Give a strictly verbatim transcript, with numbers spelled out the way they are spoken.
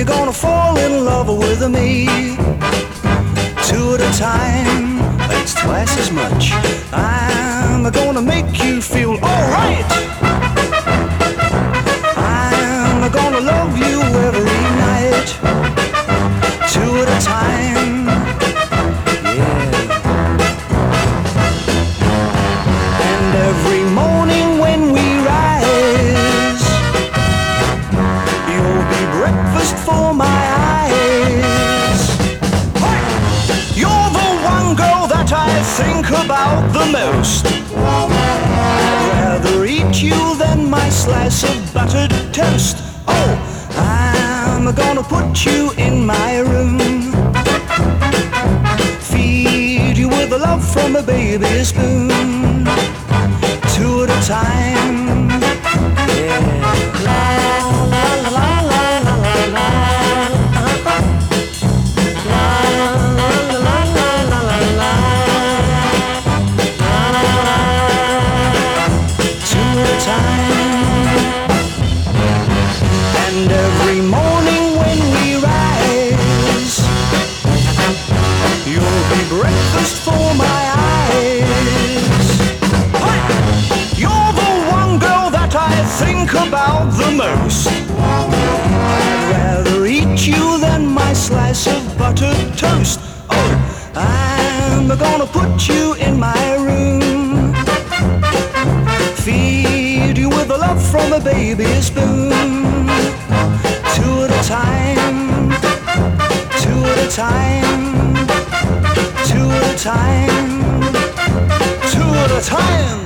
you're gonna fall in love with me. Two at a time, that's twice as much. I'm gonna make you feel alright. I'm gonna love you every night. Two at a time, yeah. And every morning when we rise, you'll be breakfast for my eyes. Hey! You're the one girl that I think about the most. I'd rather eat you than my slice of buttered toast. Oh, I'm gonna put you in my room, feed you with the love from a baby spoon. Two at a time, yeah. La la la la la la la. La la la la la la la. Two at a time. And every morning when we rise, you'll be breakfast for my eyes. Hey! You're the one girl that I think about the most. I'd rather eat you than my slice of buttered toast. Oh, I'm gonna put you in my room, feed you with the love from a baby spoon. Two at a time, two at a time, two at a time, two at a time.